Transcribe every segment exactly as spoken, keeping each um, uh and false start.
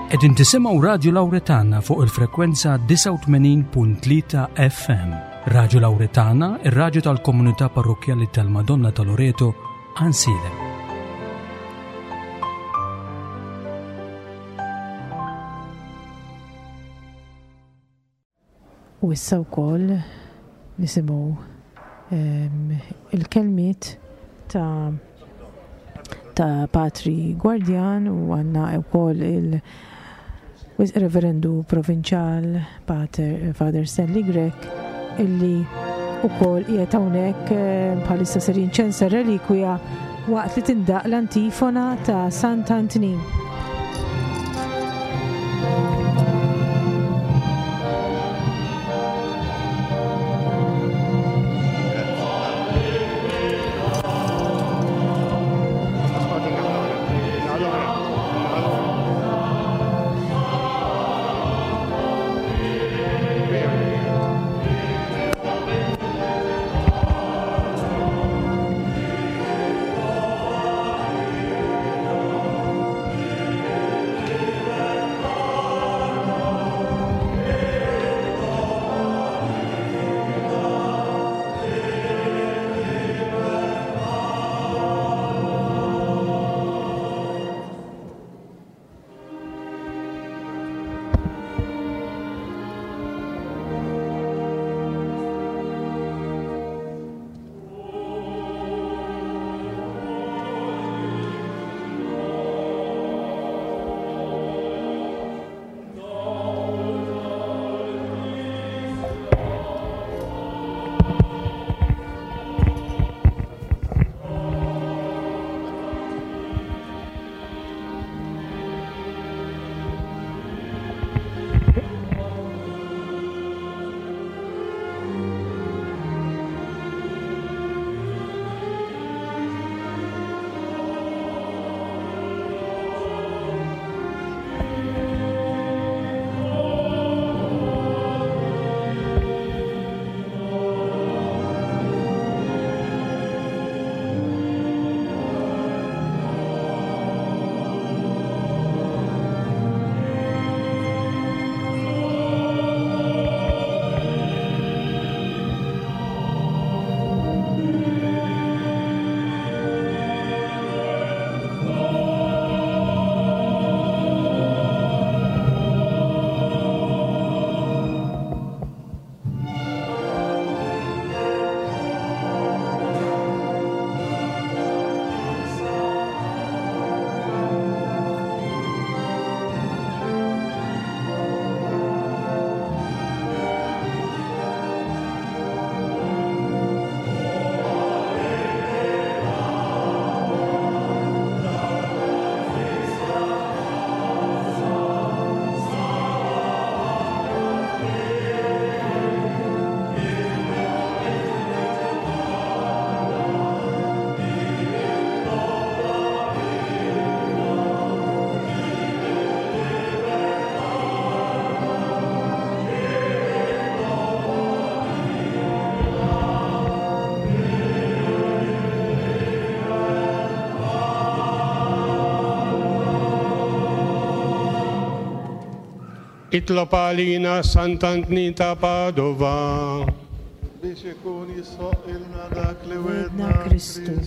Qed intisimgħu Radio Lawretana fuq il-frekwenza tisa' u tmenin punt tlieta F M. Radio Lawretana, ir-radju tal-Komunità Parrokjali tal-Madonna ta' Loreto, Ansile. U issa wkoll nisimgħu um, il-kelmiet ta' ta' Patri Gwardjan u għandna wkoll il-Reverendu Provinċjal Pater Father Stanley Grech illi wkoll qiegħed hawnhekk bħalissa ser jinċensa relikwja waqt li tindaq l-antifona ta' Sant Antonin. Itlob għalina Sant Antonin ta' Padova biex ikun jissoqilna dak li wedna Kristu.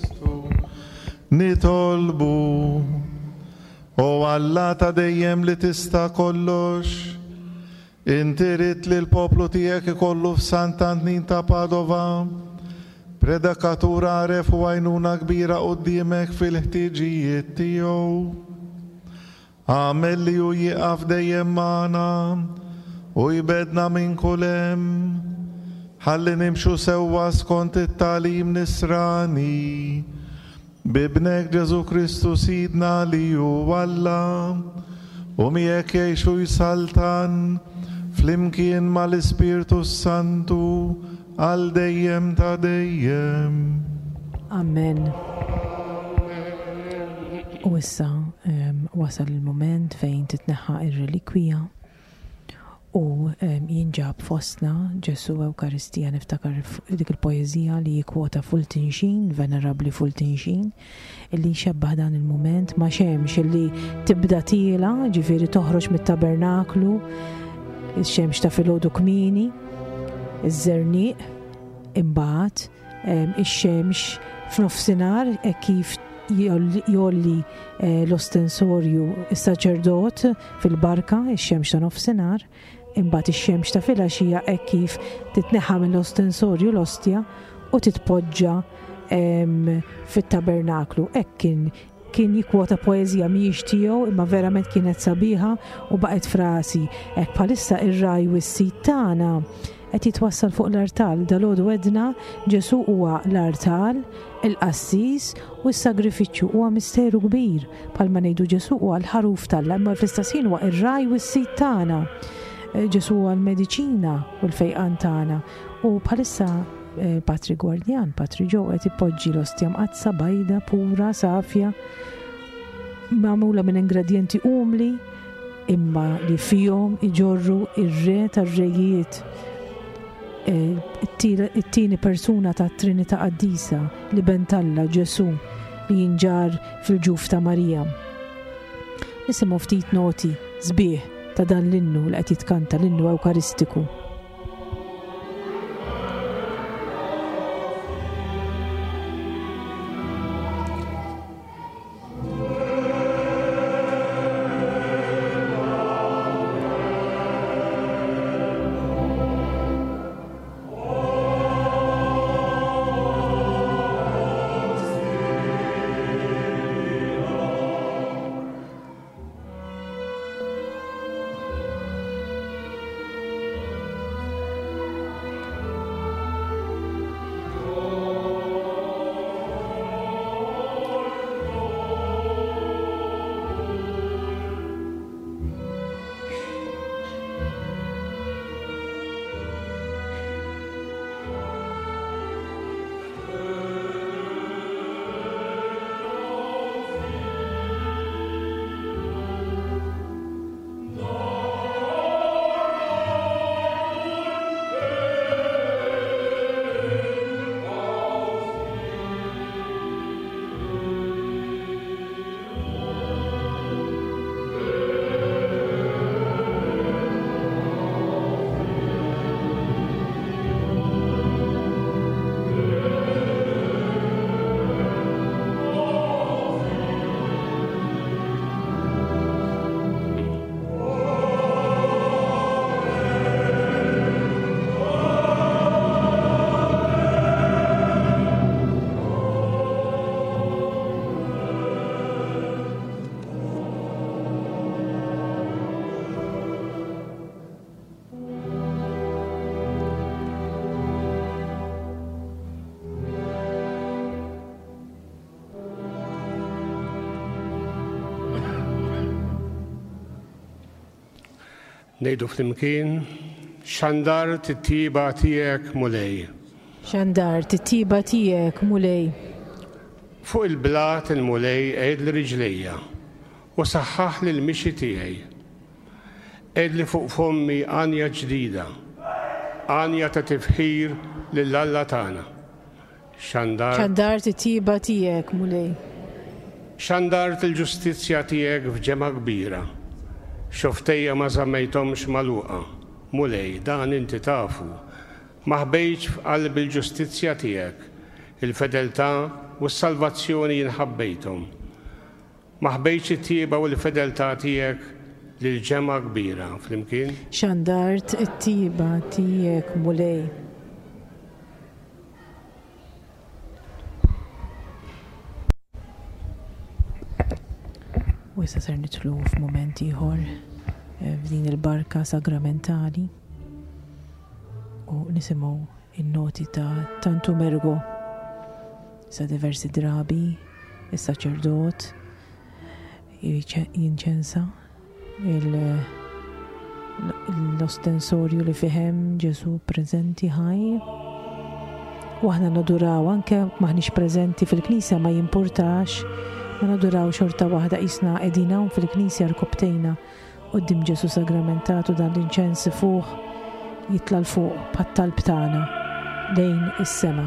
Nitolbu o Alla ta' dejjem li tista' kollox, inti rid li l-poplu tiegħek ikollu f'Sant Antonin ta' Padova predikatura għaref u għajnuna kbira quddiemek fil-ħtiġijiet tiegħu. Għamel li u jieqaf dejjem magħna u jbedna minn kull hemm, ħalli nimxu sewwa skont it-tagħlim nisrani bibnek Ġesu Kristu Sidna li hu Alla u miegħek jgħixu jsaltan flimkien mal-Ispirtu Santu għal dejjem ta' dejjem. Amen. U issa um, wasal il-moment fejn titneħħa ir-relikwija U jinġab fostna Ġesu Ewkaristija, niftakar dik il-poezija li jikwota Fulton Sheen, Venerabli Fulton Sheen, illi xebbaħ dan il-moment ma' xemx illi tibda tila, ġifieri toħroġ mit-tabernaklu, ix-xemx ta' filgħodu kmieni, iż-żernieq, imbagħad ix-xemx f'nofsinhar hekk kif jolli l-ostensorju is-saċerdot fil-barka, ix-xemx ta' nofsinhar, imbagħad ix-xemx ta' filgħaxija hekk kif titneħħa mill-ostensorju l-ostja u titpoġġa fit-tabernaklu. Hekk kien kien jikwota poeżija mhijiex tiegħu imma verament kienet sabiħa u baqgħet frasi. Hekk bħalissa ir-raj u s-sit tagħna qed jitwassal fuq l-artal. Dalgħodu għedna Ġesu huwa l-artal, il-qassis u s-sagrifiċċju huwa misteru kbir. Bħalma ngħidu Ġesu huwa l-ħaruf tal-Alla, imma fl-istess ħin huwa r-raj u s-sit tagħna. Ġesu huwa l-mediċina u l-fejqan tagħna. U bħalissa Patri Gwardjan, Patri Joe qed ipoġġi l-ostja mqazza bajda, pura, safja, magħmula minn ingredjenti umli imma li fihom iġorru ir-re tar-rejiet, it-tieni persuna tat Trinità Qaddisa li bentalla Ġesu li jinġar fil-ġuf ta' Marija. Nisimgħu ftit noti sbieħ ta' dan l-innu li qed jitkanta l-innu Ewkaristiku. Nejdu flimkien, xandar tittiba tiegħek mulej. Xandar tittiba tiegħek mulej. Fuq il-blat il-mulej qed li riġlejja u saħħaħ li l-mixi tiegħi. Qed li fuq fommi għanja ġdida, għanja ta' tifħir lill-Alla tagħna. Xandar Xandar tittiba tiegħek mulej. Xandar il-ġustizzja tiegħek f'ġema kbira. Xoftejja ma żammejthomx magħluqa, mulej dan inti tafu, ma ħbejtx f'qalb il-ġustizzja tiegħek, il-fedeltà u s-salvazzjoni jinħabbejthom. Ma ħbejtx it-tieba u l-fedeltà tiegħek lil ġema kbira, flimkien? Xandart it-tieba tiegħek mulej. U issa ser nidħlu f'mument ieħor f'din il-barka sagramentali u nisimgħu in-noti ta' Tantu Mergo. Sa diversi drabi is-saċerdot jinċensa l-ostensorju li fihem Ġesu preżenti ħaj. U aħna naduraw anke maħniex preżenti fil-Knisja ma jimpurtax. Ma naduraw xorta waħda isna edina fil-Knisja rkobtejna qudiem Ġesu sagramentatu dan l-inċens fuq jitla l-fuq pat-talb tagħna lejn is-sema.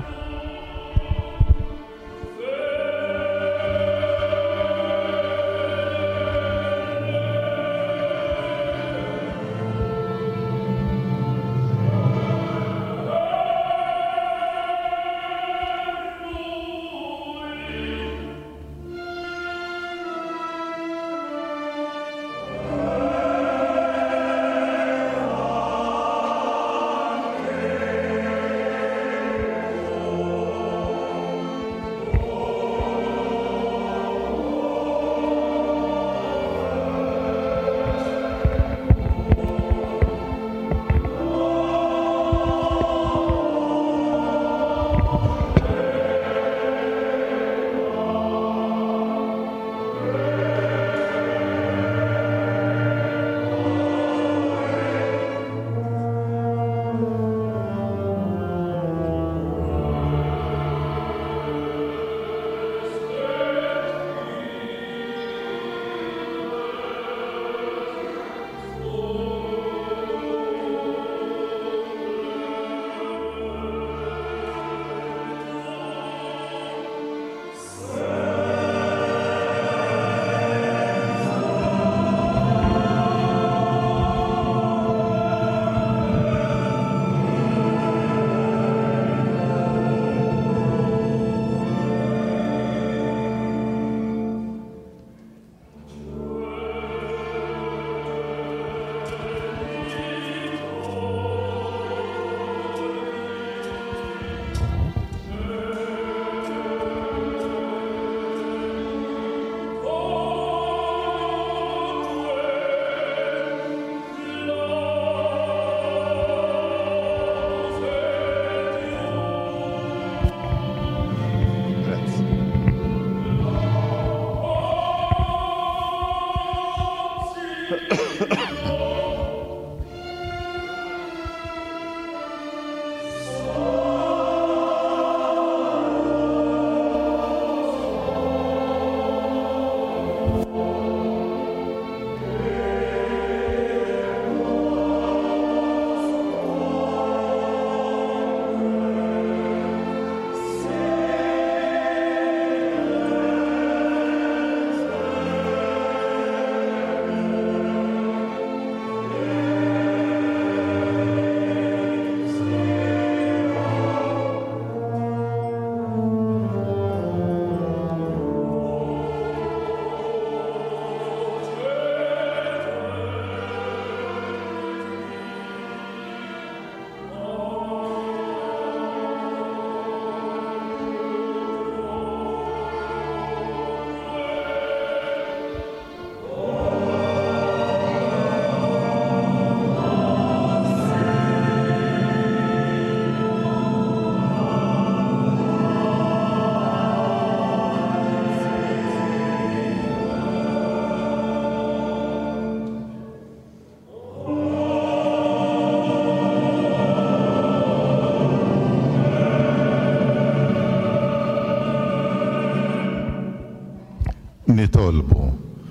Nitolbu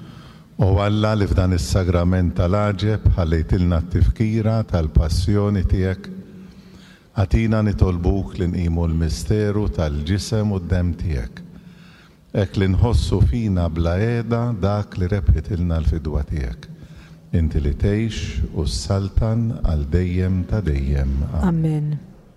u Alla li f'dan is-sagrament tal-aġeb ħallejtilna t-tifkira tal-passjoni tiegħek, għatina nitolbuk li nqimu l-misteru tal-ġisem u d-dem tiegħek, hekk li nħossu fina bla qiegħda dak li rebħitilna l-fidwa tiegħek. Inti li tgħix u s-saltan għal dejjem ta' dejjem. Amen.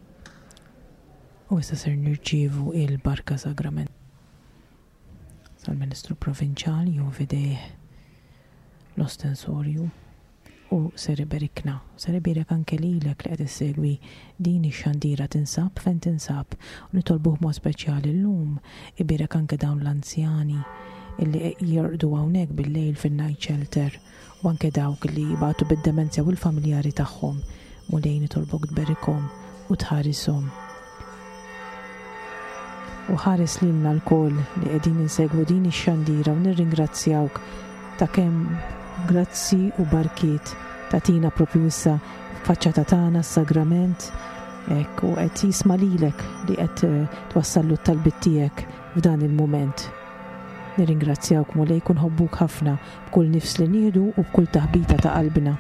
U issa ser nirċievu il-barka sagrament sal-Ministru Provinċjali u fidejh l-ostensorju u ser iberikna. Ser iberek anke lilek li qed issegwi din ix-xandira tinsab fejn tinsab u nitolbuh mod speċjali llum iberek anke dawn l-anzjani illi jorqdu hawnhekk bil-lejl fin-night shelter u anke dawk li jibgħatu bid-demenzja u l-familjari tagħhom mulej nitolbuk tberikhom u tħarishom. U ħares lilna l-koll li qegħdin insegwu din ix-xandira u nirringrazzjawk ta' kemm grazzi u barkiet tatina propju issa faċċata tagħna s-sagrament hekk u qed jisma' lilek li qed twassallu t-talbit tiegħek f'dan il-mument. Nirringrazzjawk Mulej kun ħobbuk ħafna b'kull nifs li nieħdu u b'kull taħbita ta' qalbna.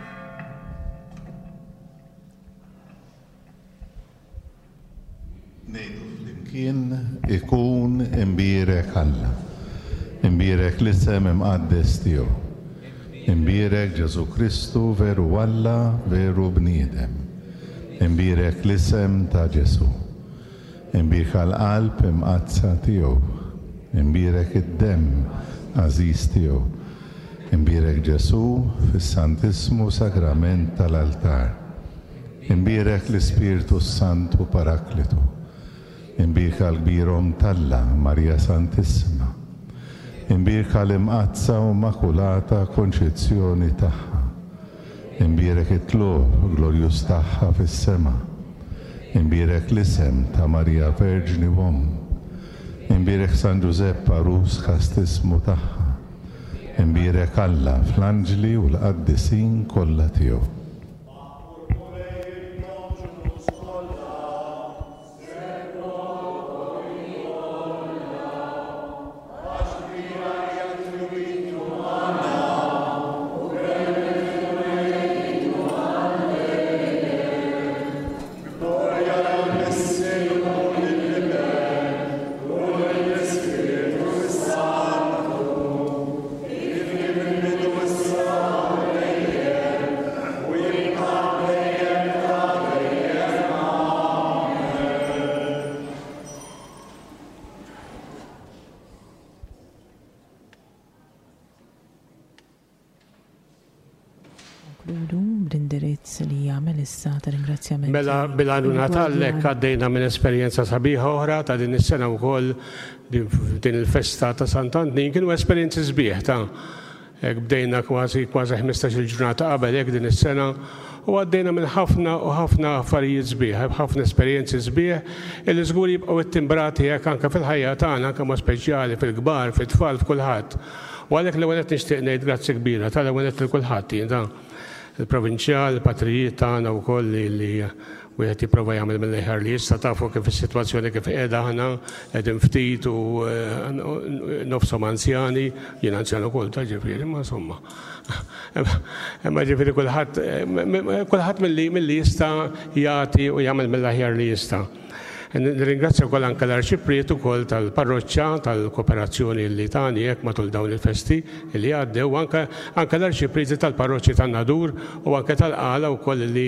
Ngħidu flimkien ikun imbierek Alla, imbierek l-isem imqaddes tiegħu, imbierek Ġesu Kristu veru Alla veru bniedem, imbierek l-isem ta' Ġesu, imbierek għall-qalb imqazza tiegħu, imbierek id-dem għażiż tiegħu, imbierek Ġesu fis-Santismu Sakrament tal-altar, imbierek l-Ispiritu Santu Paraklitu, imbierek għall-kbierhom Talla Marja Santissima, imbierek għall-imqazza u makulata konċezzjoni tagħha, imbierek it-tluq glorjus tagħha fis-sema, imbierek l-isem ta' Marja Verġni Om, imbierek San Giuseppe Arus kastismu tagħha, imbierek Alla fl-anġli u l-qaddisin kollha tiegħu. Mela bil-għanuna tal-lek għaddejna minn esperienza sabiħa oħra ta' din is-sena wkoll din il-festa ta' Sant'Antnin kienu esperienzi sbieħ ta' bdejna kważi kważi ħmistax-il ġurnata qabel hekk din is-sena u għaddejna minn ħafna u ħafna affarijiet sbieħ, ħafna esperienzi sbieħ illi żgur jibqgħu ittimbrati hekk anke fil-ħajja tagħna anke mod speċjali fil-kbar, fit-tfal, f'kulħadd. U għalhekk l-ewwel qed nixtieq ngħid grazzi kbira tal-ewwel qed lil kulħadd jien il-provinċjal, il-patrijiet tagħna wkoll li wieħed jipprova jagħmel mill-aħjar li jista' tafu kif is-sitwazzjoni kif qiegħda aħna qegħdin ftit u nofshom anzjani, jien anzjan ukoll ta' ġifieri, ma insomma. Imma ġifieri kulħadd kulħadd milli jista' jagħti u jagħmel mill-aħjar li jista'. Nirringrazzja wkoll anke l-Arċipriet ukoll tal-parroċċja tal-kooperazzjoni li tani hekk matul dawn il-festi li għaddew anke anke l-Arċipriet tal-parroċċji tan-Nadur u anke tal-Qala wkoll li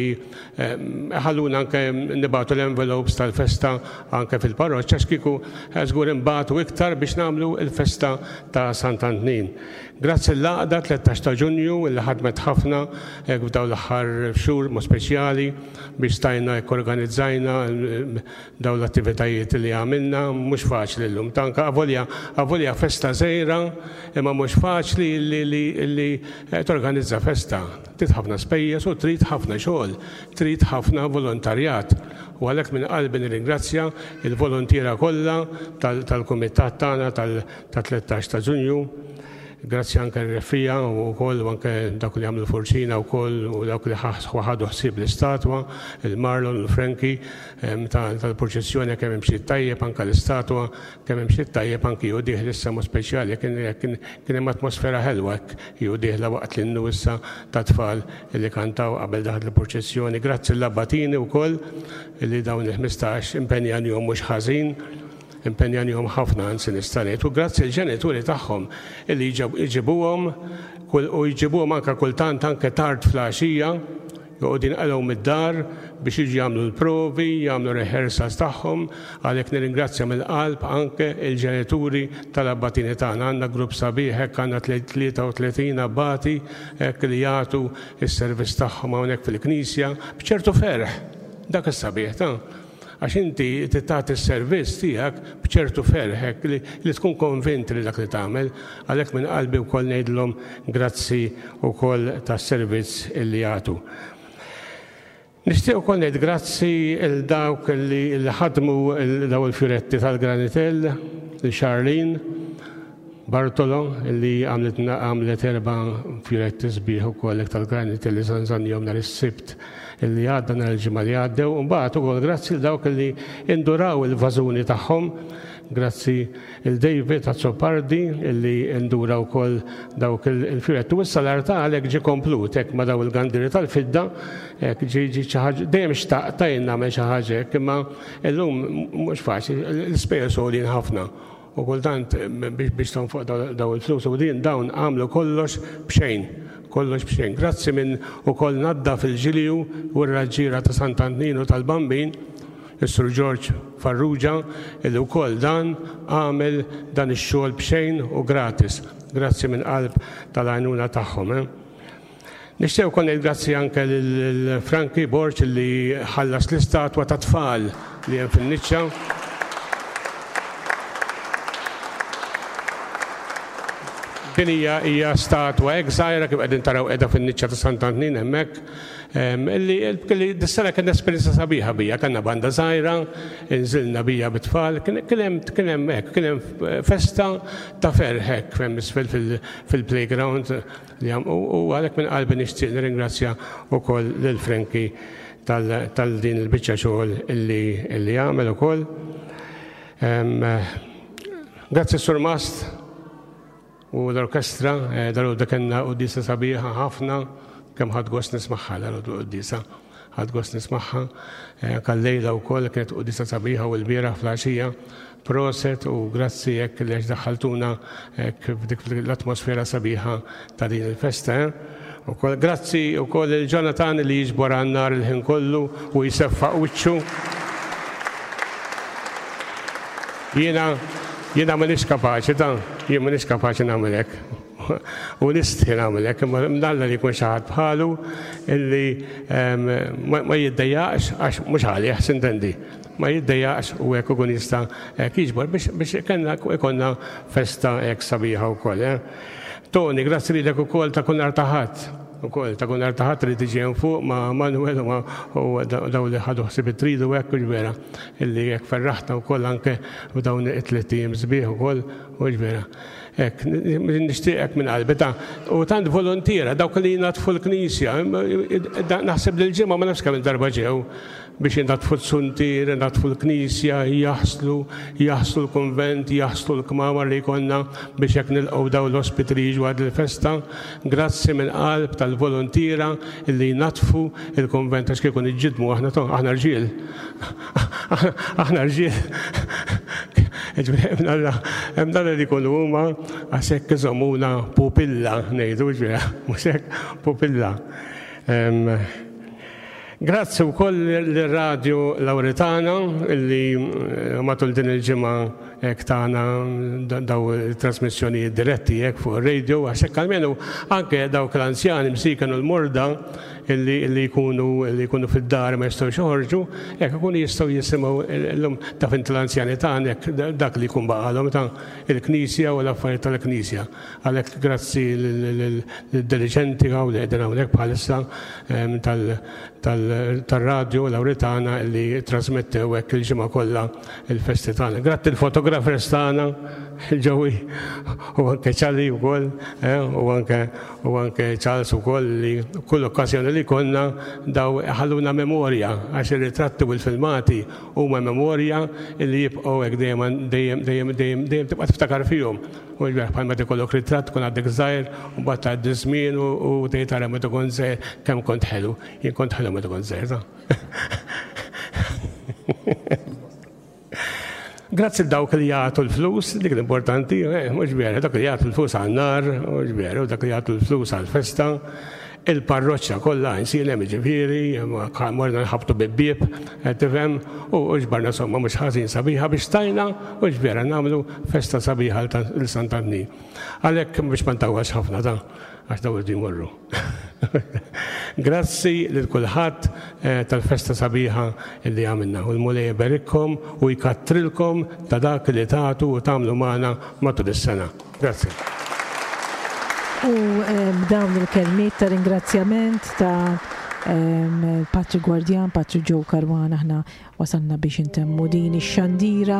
ħalluna anke nibagħtu l-envelopes tal-festa anke fil-parroċċja x'kieku żgur imbagħtu iktar biex nagħmlu l-festa ta' Sant'Antnin. Grazzi l-laqda tlettax ta' Ġunju li ħadmet ħafna f'dawn l-aħħar xhur mo speċjali biex stajna hekk organizzajna dawn l-attivitajiet li għamilna mhux faċli llum. Tanka avolja avolja festa żgħira imma mhux faċli li torganizza festa. Trid ħafna spejjeż u trid ħafna xogħol, trid ħafna volontarjat. U għalhekk minn qalbi nirringrazzja il-volontiera kollha tal-kumitat tagħna tal-tlettax ta' Ġunju. Grazzi anke r-refija u koll u anke dak li għamlu forċina u koll u dak li ħadu ħsib l-istatwa, il-Marlon, il-Franki, tal-proċessjoni kemm hemm xi tajjeb anke l-istatwa, kemm hemm xi tajjeb anke judih issa mo speċjali, kien hemm atmosfera ħelwa hekk judihla waqt l-innu issa ta' tfal li kantaw qabel daħlet il-proċessjoni. Grazzi l-Labbatini wkoll li dawn il-ħmistax impenjanihom mhux ħażin. impenjanihom ħafna anzi nistanet u grazzi l-ġenituri tagħhom illi jġibuhom u jġibuhom anke kultant anke tard flaxija joqogħdu jinqalgħu mid-dar biex jiġu jagħmlu l-provi, jagħmlu rehearsals tagħhom, għalhekk nirringrazzja mill-qalb anke l-ġenituri tal-abbatini tagħna. Għandna grupp sabiħ hekk għandna tlieta u tletin abbati hekk li jagħtu s-servizz tagħhom hawnhekk fil-Knisja b'ċertu ferħ. Dak is-sabiħ ta' għax inti tagħti s-servizz tiegħek b'ċertu ferħek li tkun konvinti li dak li tagħmel, għalhekk minn qalbi wkoll ngħidlhom grazzi wkoll tas-servizz illi jagħtu. Nixtieq ukoll ngħid grazzi il dawk li ħadmu daw il-fjuretti tal-Granitel, il Charlene Bartolo li għamlet erba' fjuretti sbieħ ukoll tal-Granitel li żanżanjhom nhar is-Sibt illi għadda nhar il-ġimgħa li għaddew u mbagħad ukoll grazzi l dawk li induraw il-vażuni tagħhom grazzi il-David Azzopardi illi ndura wkoll dawk il-firet. U issa l-arta għalhekk ġie komplut hekk ma' daw il-gandiri tal-fidda, hekk ġi ġi xi ħaġa dejjem xtaqtajn nagħmel xi ħaġa hekk, imma llum mhux faċli, l-ispejjeż għolin ħafna. U kultant biex tonfoq daw il-flus u din dawn għamlu kollox b'xejn. kollox b'xejn. Grazzi minn ukoll nadda fil-ġilju u r-raġġiera ta' Sant'Antnino tal-Bambin, Is-Sur George Farrugia, illi wkoll dan għamel dan ix-xogħol b'xejn u gratis. Grazzi minn qalb tal-għajnuna tagħhom. Nixtieq ukoll ngħid grazzi anke lil Frankie Borch li ħallas l-istatwa ta' tfal li hemm fin-Niċċa. Din hija hija statwa hekk żgħira kif qegħdin taraw qiegħda fin-Niċċa ta' Sant'Antnin hemmhekk. Illi dis-sena kien esperjenza sabiħa bija, kellna banda żgħira, inżilna bija bit-tfal, kien hemm hekk, kien hemm festa ta' ferħ hekk femm isfel fil-playground u għalhekk minn qalbi nixtieq nirringrazzja wkoll lil Frankie tal-din il-biċċa xogħol illi għamel ukoll. Grazzi Sur Mast u l-orkestra, dal-għodda kellna qudiesa sabiħa ħafna, kemm ħadd gost nismagħha l-qudiesa, ħadd gost nismagħha. Kal-lejla wkoll kienet qudiesa sabiħa u l-bieraħ fl-għaxija. Proset u grazzi hekk li daħħaltuna f'dik l-atmosfera sabiħa ta' din il-festa. Ukoll grazzi wkoll il-Jonathan li jiġbor għan-nar il-ħin kollu u jiseffaq wiċċu. Jiena Jiena m'għandix kapaċi dan, jien m'għandix kapaċi nagħmel hekk. U nistħi nagħmel hekk, imma mdalla li jkun xi ħadd bħalu illi ma jiddejjaqx għax mhux għalih s'intendi. Ma jiddejjaqx u hekk ikun jista' jiġbor biex ikollna festa hekk sabiħa wkoll. Toni, grazzi lilek ukoll ta' kull nhar ta' ħadd. Ukoll ta' kull nhar ta' ħadd li tiġi hemm fuq ma' Manuel u daw li ħadu ħsieb tridu hekk u ġvera illi hekk ferraħna wkoll anke u dawn it-tliet ijiem sbieħ ukoll u ġvera. Hekk nixtieqek minn qalbi ta' u tant volontiera dawk li jingħatfu l-Knisja. Naħseb li l-ġimgħa ma nafx kemm il-darba ġew biex jindatfu l-suntir, jindatfu l-Knisja, jaħslu, jaħslu l-konvent, jaħslu l-kmamar li jkollna biex jekk nilqgħu daw l-ospiti li jiġu għad il-festa. Grazzi minn qalb tal-volontira illi jnatfu il-konvent għax kikun iġġidmu aħna aħna rġiel. Aħna rġiel. Hemm dan li jkunu huma għax hekk iżommuna pupilla ngħidu ġvera, mhux hekk pupilla. Grazzi wkoll l-Radio Lauretana illi matul din il-ġimgħa hekk tagħna daw trasmissjonijiet diretti hekk fuq ir-radio għax hekk almenu anke dawk l-anzjani msiken u l-morda illi jkunu illi jkunu fid-dar ma jistgħux joħorġu, hekk ikunu jistgħu jisimgħu llum ta' fint l-anzjani tagħna hekk dak li jkun baqalhom ta' il-Knisja u l-affarijiet tal-Knisja. Għalhekk grazzi lid-diliġenti għaw li qegħdin hawnhekk bħalissa tal-Radio Lauretana li trasmettew hekk il-ġimgħa kollha il-festi tagħna. Grazzi l-fotografers tagħna il-ġewi u anke Ċalli wkoll u anke u anke Charles ukoll li kull okkażjoni li konna daw ħalluna memorja għax ir-ritratti u l-filmati huma memorja li jibqgħu hekk dejjem dejjem dejjem dejjem tibqa' tiftakar fihom. U bħalma tikollok ritratt tkun għaddek żgħir u mbagħad tgħaddi żmien u tgħid tara meta kont żgħir kemm kont ħelu. Jien kont ħelu meta kont żgħir. Grazzi l-dawk li jagħtu l-flus, dik l-importanti, mhux vera, dak li jagħtu l-flus għan-nar, mhux vera, u dak li jagħtu l-flus għall-festa. Il-parroċċa kollha insienem ġifieri, morna nħabtu bib-bieb, tifhem, u ġbarna somma mhux ħażin sabiħa biex tajna u ġvera nagħmlu festa sabiħa l-Sant'Antnin. Għalhekk biex ma ntawwax ħafna ta' għax daw irdu jmorru. Grazzi lil kulħadd tal-festa sabiħa li għamilna u l-Mulej ibarikkom u jkattrilkom ta' dak li tagħtu u tagħmlu magħna matul is-sena. Grazzi. U dawn il-kelmiet ta' ringrazzjament ta' Patri Gwardjan, Patri Joe Karwan, aħna wasalna biex intemmu din ix-xandira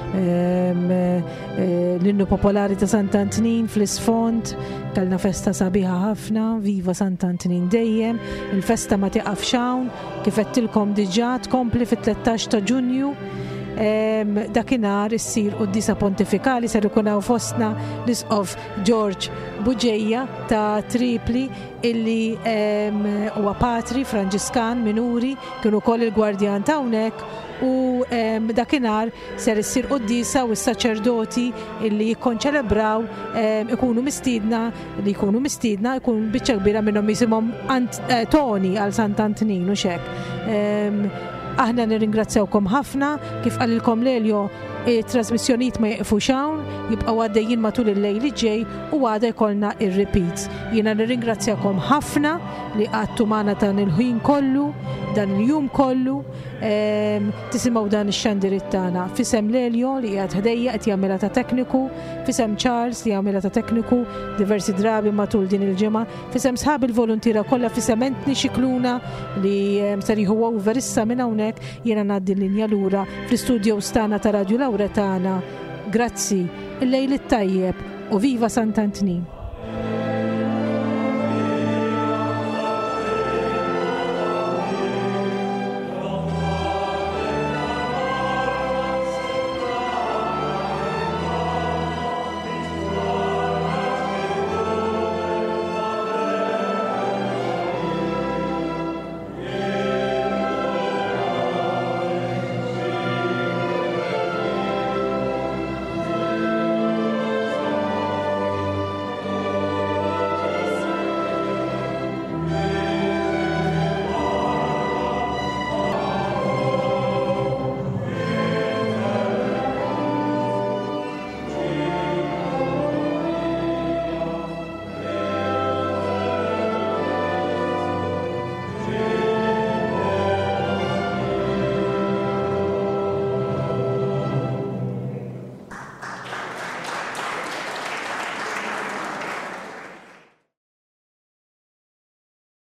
l-innu popolari ta' Sant'Antnin fl-isfond, kellna festa sabiħa ħafna, viva Sant'Antnin dejjem, il-festa ma tiqafx hawn, kif qedtilkom diġà tkompli fit-tlettax ta' Ġunju dakinhar issir qudiesa pontifikali ser ikun hawn fostna l-Isqof George Buġejja ta' Tripli illi huwa patri Franġiskan minuri kienu wkoll il-gwardjan ta' hawnhekk u dakinhar ser issir qudiesa u s-saċerdoti illi jikkonċelebraw ikunu mistiedna li jkunu mistiedna jkun biċċa kbira minnhom jisimhom Toni għal Sant Antonin u x'hekk. Aħna nirringrazzjawkom ħafna kif qalilkom Lelio it-trasmissjonijiet ma jeqfux hawn, jibqgħu għaddejjin matul il-lejl li ġej u għada jkollna ir-repeats. Jiena nirringrazzjakom ħafna li qgħadtu magħna dan il-ħin kollu, dan il-jum kollu, tisimgħu dan ix-xandirit tagħna. Fisem Lelio li qiegħed ħdejja qed jagħmilha ta' tekniku, fisem Charles li jagħmilha ta' tekniku diversi drabi matul din il-ġimgħa, fisem sħab il-volontira kollha fisem Entni Xikluna li ser jieħu over issa minn hawnhekk jiena ngħaddi l-linja lura fl-istudios tagħna ta' Radju Lawretana. Grazzi, il-lejl it-tajjeb u viva Sant Antonin.